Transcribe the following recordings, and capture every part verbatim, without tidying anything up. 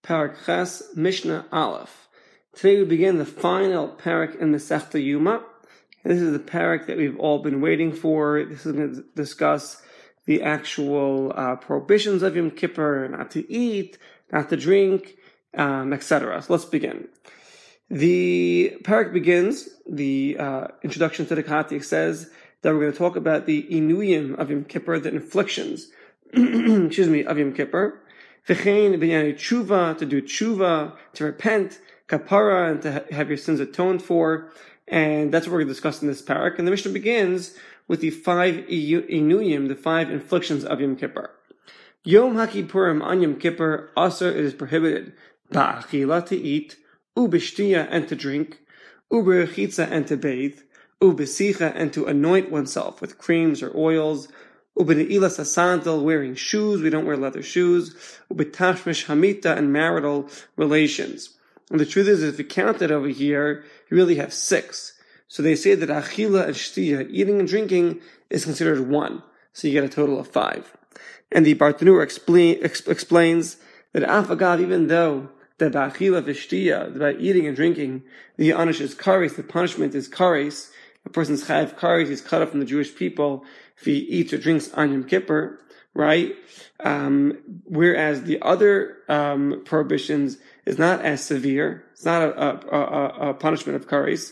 Parak Ches, Mishnah Aleph. Today we begin the final parak in the Masechta Yoma. This is the parak that we've all been waiting for. This is going to discuss the actual uh, prohibitions of Yom Kippur, not to eat, not to drink, um, et cetera. So let's begin. The parak begins, the uh, introduction to the Katik says that we're going to talk about the inuyim of Yom Kippur, the inflictions, excuse me, of Yom Kippur. V'chein b'nyanei tshuva, to do tshuva, to repent, kapara, and to ha- have your sins atoned for. And that's what we're going to discuss in this parak. And the Mishnah begins with the five inuyim, the five inflictions of Yom Kippur. Yom HaKippurim on Yom Kippur, asr, it is prohibited, ba'achila, to eat, u'b'shtiya, and to drink, u'b'rechitza, and to bathe, u'b'sicha, and to anoint oneself with creams or oils, u'b'ne'ilas hasandal, wearing shoes, we don't wear leather shoes, u'b'tashmish hamita, and marital relations. And the truth is, if you count it over here, you really have six. So they say that achila and shtiya, eating and drinking, is considered one. So you get a total of five. And the Bartanur explain, exp, explains that afagav, even though the ba'achila v'shtiya, by eating and drinking, the anish is kares, the punishment is kares. A person's chayav kares, he's cut off from the Jewish people if he eats or drinks on Yom Kippur, right? Um, whereas the other um, prohibitions is not as severe. It's not a, a, a, a punishment of kares.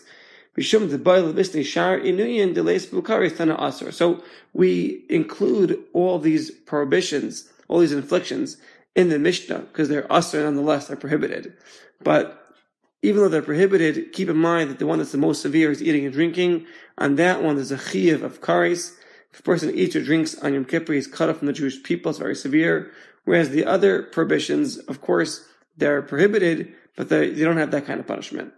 So we include all these prohibitions, all these inflictions in the Mishnah because they're asr, nonetheless, they're prohibited. But even though they're prohibited, keep in mind that the one that's the most severe is eating and drinking. On that one, there's a chiyuv of kares. If a person eats or drinks on Yom Kippur, he's cut off from the Jewish people. It's very severe. Whereas the other prohibitions, of course, they're prohibited, but they, they don't have that kind of punishment.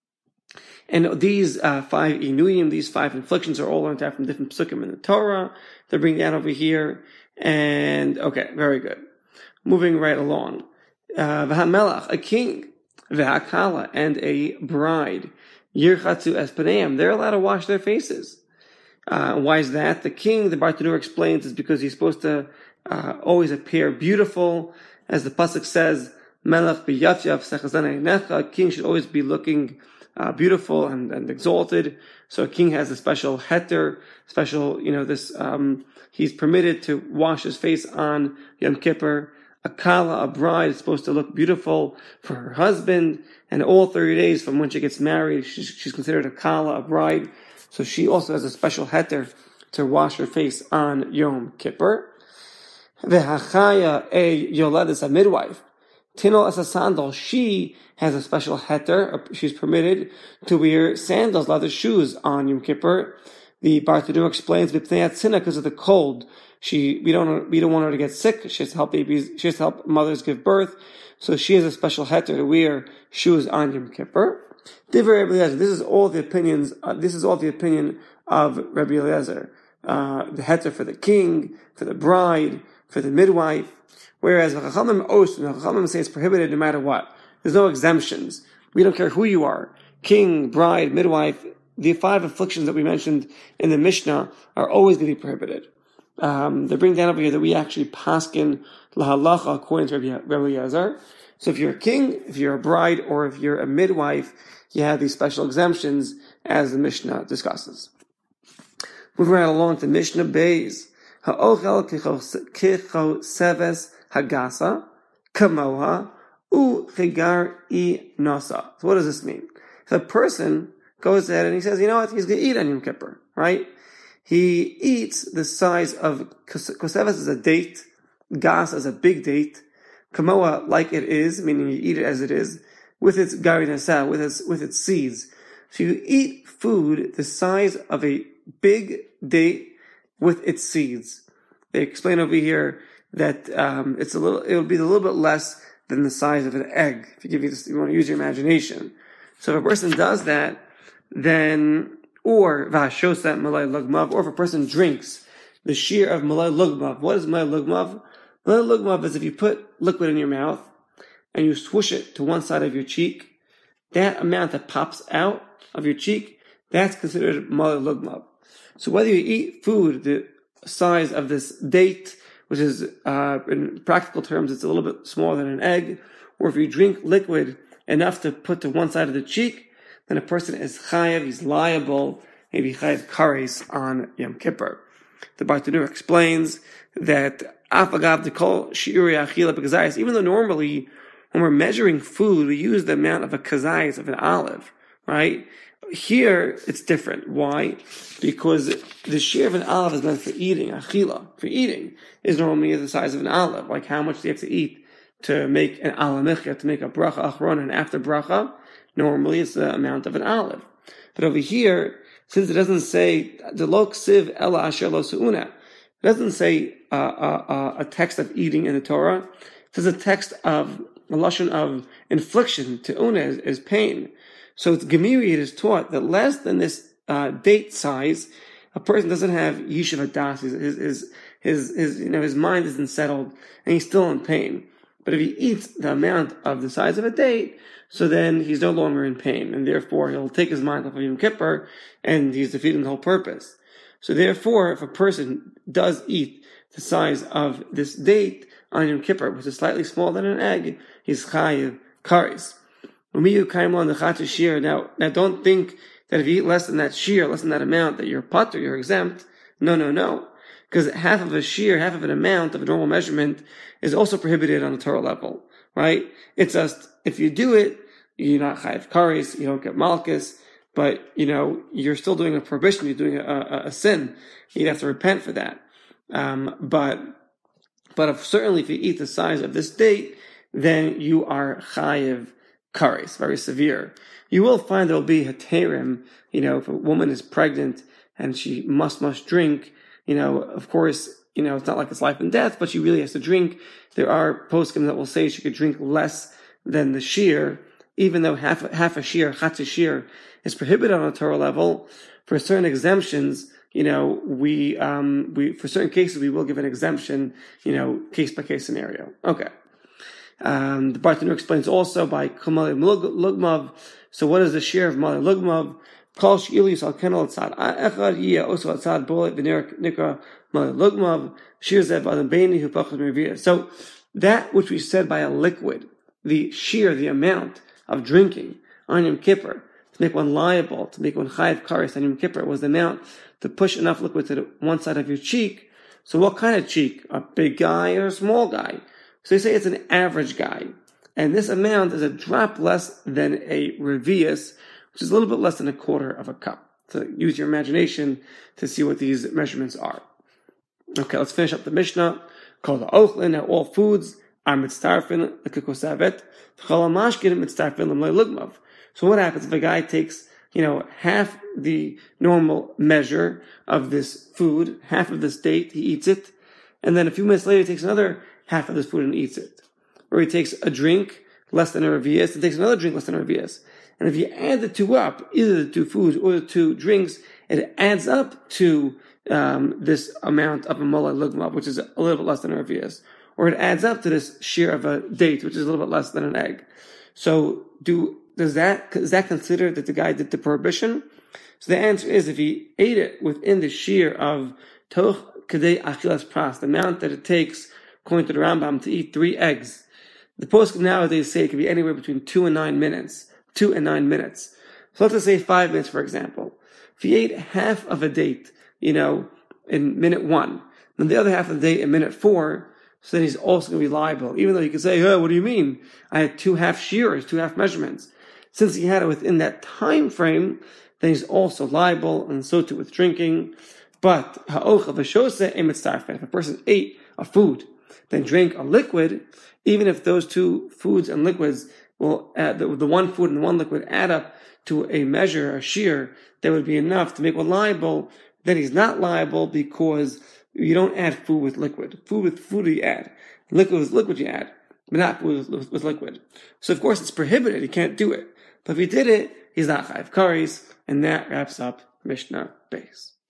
And these uh, five inuyim, these five inflictions, are all learned out from different psukim in the Torah. They bring that over here. And, okay, very good. Moving right along. Uh, V'hamelach, a king, v'hakala, and a bride, yirchatzu es paneim, they're allowed to wash their faces. Uh, why is that? The king, the Bartanur explains, is because he's supposed to uh, always appear beautiful. As the pasuk says, Melech b'yafyaf sechazan einecha, a king should always be looking uh, beautiful and, and exalted. So a king has a special heter, special, you know, this, um, he's permitted to wash his face on Yom Kippur. A kala, a bride, is supposed to look beautiful for her husband, and all thirty days from when she gets married, she's, she's considered a kala, a bride. So she also has a special heter to wash her face on Yom Kippur. V'hachaya, a yoledes, a midwife. Tinol as a sandal, she has a special heter, she's permitted to wear sandals, leather shoes on Yom Kippur. The Bartanur explains, because of the cold, she, we don't, we don't want her to get sick. She has to help babies, she has to help mothers give birth. So she has a special heter to wear shoes on Yom Kippur. This is all the opinions, uh, this is all the opinion of Rabbi Eliezer. Uh, the heter for the king, for the bride, for the midwife. Whereas the Chachamim os, the Chachamim say it's prohibited no matter what. There's no exemptions. We don't care who you are. King, bride, midwife. The five afflictions that we mentioned in the Mishnah are always going to be prohibited. Um, they bring down over here that we actually paskin lahalacha according to Rabbi Eliezer. So if you're a king, if you're a bride, or if you're a midwife, you have these special exemptions as the Mishnah discusses. Moving right along to Mishnah Beis. Ha'ochel kicho seves hagasa kamoha u chigar I nasa. So what does this mean? If a person goes ahead and he says, you know what, he's going to eat on Yom Kippur, right? He eats the size of, koseves is a date, gas is a big date, kamoa like it is, meaning you eat it as it is, with its gari nasa, with its, with its seeds. So you eat food the size of a big date with its seeds. They explain over here that um, it's a little, it will be a little bit less than the size of an egg. If you give you this, you want to use your imagination. So if a person does that, then, or v'hashosa malay lugmav, or if a person drinks the shear of malay lugmav. What is malay lugmav? Malay lugmav is if you put liquid in your mouth and you swoosh it to one side of your cheek, that amount that pops out of your cheek, that's considered malay lugmav. So whether you eat food the size of this date, which is, uh, in practical terms, it's a little bit smaller than an egg, or if you drink liquid enough to put to one side of the cheek, then a person is chayav, he's liable, maybe chayav kares on Yom Kippur. The Bartanura explains that afagav dekol shiuri achila b'kazayis, even though normally when we're measuring food, we use the amount of a kazayis, of an olive, right? Here, it's different. Why? Because the share of an olive is meant for eating, achila, for eating, is normally the size of an olive. Like how much do you have to eat to make an alamichya, to make a bracha achron, and after bracha, normally it's the amount of an olive. But over here, since it doesn't say the lo ksiv ela asher lo su'una, it doesn't say uh, uh, uh, a text of eating in the Torah. It says a text of a lashon of infliction. Te'una is, is pain. So it's Gemiri, it is taught that less than this uh, date size, a person doesn't have yishuv das. His, his, his, his, you know, his mind isn't settled, and he's still in pain. But if he eats the amount of the size of a date, so then he's no longer in pain, and therefore he'll take his mind off of Yom Kippur, and he's defeating the whole purpose. So therefore, if a person does eat the size of this date on Yom Kippur, which is slightly smaller than an egg, he's chayiv kares. Now, now don't think that if you eat less than that shear, less than that amount, that you're patur, you're exempt. No, no, no. Because half of a shear, half of an amount of a normal measurement is also prohibited on the Torah level, right? It's just, if you do it, you're not chayiv kares, you don't get malchus, but, you know, you're still doing a prohibition, you're doing a, a, a sin. You'd have to repent for that. Um, but, but if, certainly if you eat the size of this date, then you are chayiv kares, very severe. You will find there will be heterim, you know, if a woman is pregnant and she must, must drink, you know, of course, you know, it's not like it's life and death, but she really has to drink. There are poskim that will say she could drink less than the shear, even though half, half a shear, chatz shear, is prohibited on a Torah level. For certain exemptions, you know, we, um, we, for certain cases, we will give an exemption, you know, case by case scenario. Okay. Um, the Bartanur explains also by Kumal Lugmav. So what is the share of Mali Lugmav? Kol Shilis al Kenal Tzad Echad Yeh also Tzad Bolet V'Ner Nikra Mali Lugmav Shir Zev Adam Beini Hu Pachas Mervia. So that which we said by a liquid, the shear, the amount of drinking on Yom Kippur to make one liable, to make one chayiv kares on Yom Kippur, was the amount to push enough liquid to the one side of your cheek. So what kind of cheek? A big guy or a small guy? So you say it's an average guy. And this amount is a drop less than a revius, which is a little bit less than a quarter of a cup. So use your imagination to see what these measurements are. Okay, let's finish up the Mishnah. Called the Ochlin, now all foods are mitztarfin, the kukosavet, chalamashkin mitztarfin, l'mlei lugmav. So what happens if a guy takes, you know, half the normal measure of this food, half of this date, he eats it, and then a few minutes later he takes another half of this food and eats it. Or he takes a drink less than a revius and takes another drink less than a revius. And if you add the two up, either the two foods or the two drinks, it adds up to um, this amount of a molay lugmav, which is a little bit less than a revius. Or it adds up to this shear of a date, which is a little bit less than an egg. So do does that is that considered that the guy did the prohibition? So the answer is if he ate it within the shear of toch kadei achilas pras, the amount that it takes, according to the Rambam, to eat three eggs. The poskim nowadays say it can be anywhere between two and nine minutes. Two and nine minutes. So let's just say five minutes, for example. If he ate half of a date, you know, in minute one, then the other half of the date in minute four, so then he's also going to be liable. Even though you could say, oh, what do you mean? I had two half shears, two half measurements. Since he had it within that time frame, then he's also liable, and so too with drinking. But ha'ocha v'shoseh emet starfen. If a person ate a food, then drank a liquid, even if those two foods and liquids will add, the, the one food and the one liquid add up to a measure, a shear, that would be enough to make one liable, then he's not liable because you don't add food with liquid. Food with food you add. Liquid with liquid you add, but not food with, with liquid. So of course it's prohibited, he can't do it. But if he did it, he's not chayiv kares, and that wraps up Mishnah Beis.